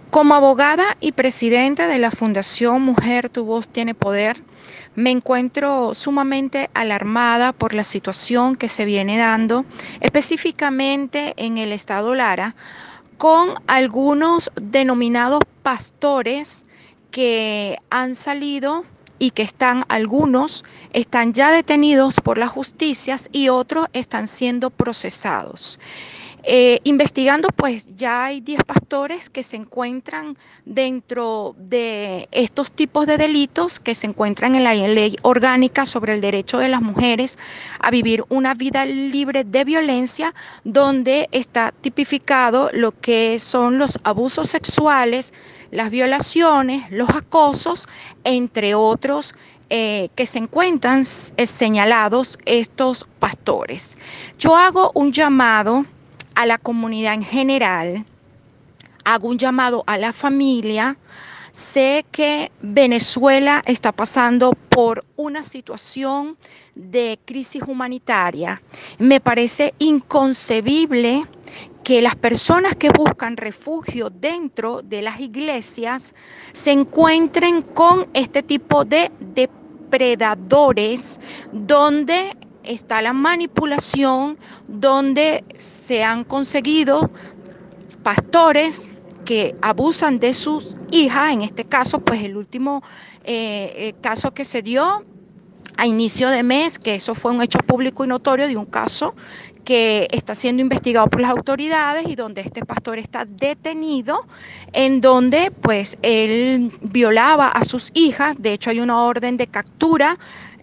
Como abogada y presidenta de la Fundación Mujer, Tu Voz Tiene Poder, me encuentro sumamente alarmada por la situación que se viene dando, específicamente en el estado Lara, con algunos denominados pastores que han salido y que algunos están ya detenidos por las justicias y otros están siendo procesados. Investigando, pues ya hay 10 pastores que se encuentran dentro de estos tipos de delitos que se encuentran en la ley orgánica sobre el derecho de las mujeres a vivir una vida libre de violencia, donde está tipificado lo que son los abusos sexuales, las violaciones, los acosos, entre otros que se encuentran señalados estos pastores. Yo hago un llamado a la comunidad en general, hago un llamado a la familia. Sé que Venezuela está pasando por una situación de crisis humanitaria. Me parece inconcebible que las personas que buscan refugio dentro de las iglesias se encuentren con este tipo de depredadores, donde está la manipulación, donde se han conseguido pastores que abusan de sus hijas. En este caso, pues el último caso que se dio a inicio de mes, que eso fue un hecho público y notorio de un caso que está siendo investigado por las autoridades y donde este pastor está detenido, en donde pues él violaba a sus hijas. De hecho, hay una orden de captura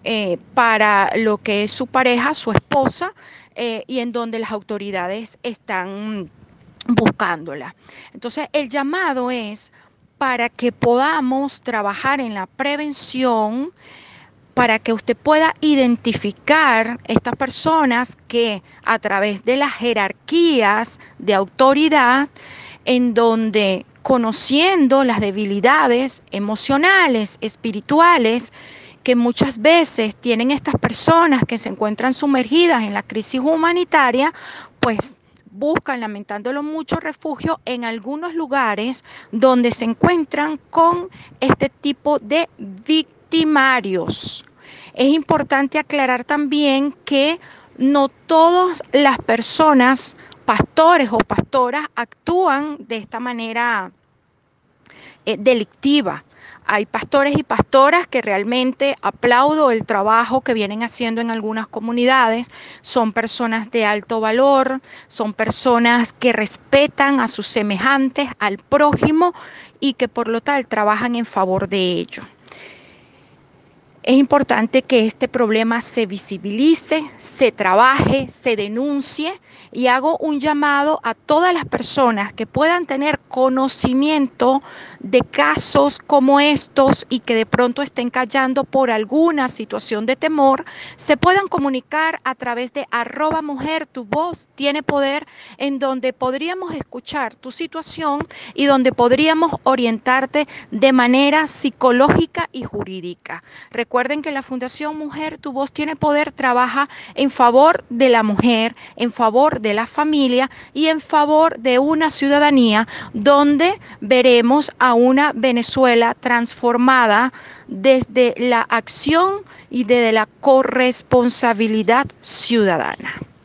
para lo que es su pareja, su esposa, y en donde las autoridades están buscándola. Entonces, el llamado es para que podamos trabajar en la prevención, para que usted pueda identificar estas personas que a través de las jerarquías de autoridad, en donde conociendo las debilidades emocionales, espirituales, que muchas veces tienen estas personas que se encuentran sumergidas en la crisis humanitaria, pues buscan, lamentándolo mucho, refugio en algunos lugares donde se encuentran con este tipo de victimarios. Es importante aclarar también que no todas las personas, pastores o pastoras, actúan de esta manera delictiva. Hay pastores y pastoras que realmente aplaudo el trabajo que vienen haciendo en algunas comunidades. Son personas de alto valor, son personas que respetan a sus semejantes, al prójimo, y que por lo tal trabajan en favor de ello. Es importante que este problema se visibilice, se trabaje, se denuncie, y hago un llamado a todas las personas que puedan tener conocimiento de casos como estos y que de pronto estén callando por alguna situación de temor, se puedan comunicar a través de @mujer, tu voz tiene poder, en donde podríamos escuchar tu situación y donde podríamos orientarte de manera psicológica y jurídica. Recuerden que la Fundación Mujer, Tu Voz Tiene Poder trabaja en favor de la mujer, en favor de la familia y en favor de una ciudadanía donde veremos a una Venezuela transformada desde la acción y desde la corresponsabilidad ciudadana.